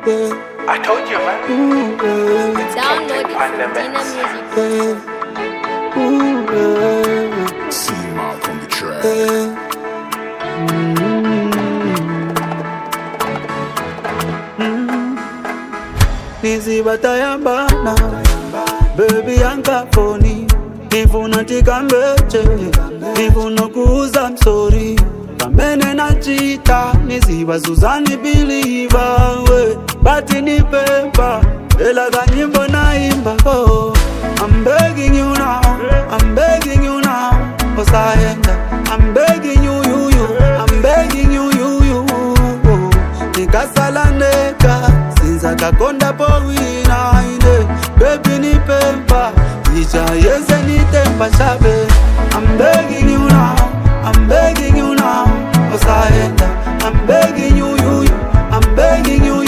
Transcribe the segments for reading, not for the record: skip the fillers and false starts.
I told you, man. It's Download it on the from mix. Dina Music. See Mark on the track. Nizibatayambana baby yankafoni nifuna tikambeche nifuna kuuza msori kamene nachita niziba Suzani biliva we bati nipemba ela kanyimbo naimba oh I'm begging you now I'm begging you now Osaenda I'm begging you I'm begging you nikasalandeka sinza kakonda powina ine baby nipemba ija yense nitempa shabe I'm begging you now I'm begging you now Osaenda I'm begging you I'm begging you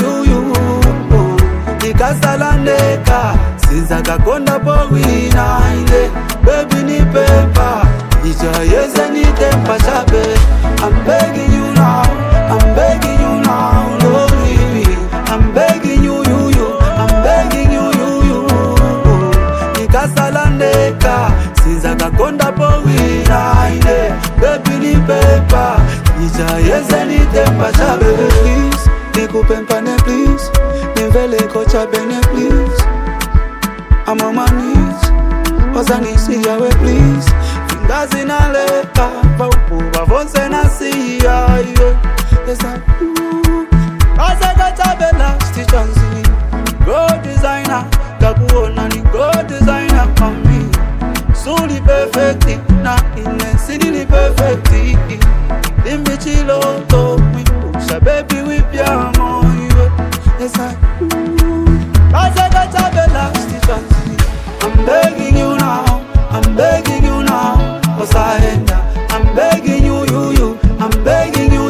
nikasalandeka sinza kakonda powina ine baby nipemba ija yense nitempa shabe I'm begging you now I'm begging you now, no baby. I'm begging you, I'm begging you. Nikasalandeka, sinza kakonda powina ine, baby ni pepa, ija yeze ni tempa chabe. Please, nikupempa ne please, nivele kocha bene please. I'm on my knees, ozanisi yawe please. Fingers inaleka, paupu bavonse nasiya, yes I do. As I got a bella stitch on me. Go designer, kakuona ni go designer for me. Suli perfecti, na inensini ni perfecti. Imbichilo to we push baby with your money. Yes I do. As I got a bella stitch on me. I'm begging you now, I'm begging you now. Osaenda, I'm begging you. I'm begging you.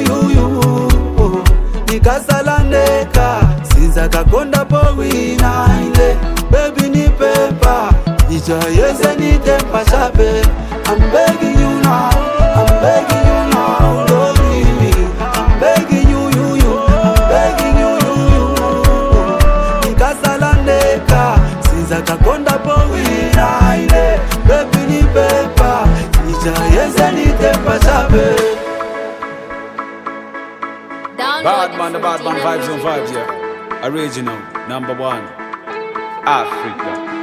Nikasalandeka, sinza kakonda powina ile, baby ni pepa, ija yeze ni tempa shabe. I'm begging you now, I'm begging you now, don't leave me. I'm begging you, I'm begging you. Nikasalandeka, sinza kakonda powina ile, baby ni pepa, ija yeze ni tempa shabe. Bad man, the bad man, vibes on vibes, yeah. Original, #1, Africa.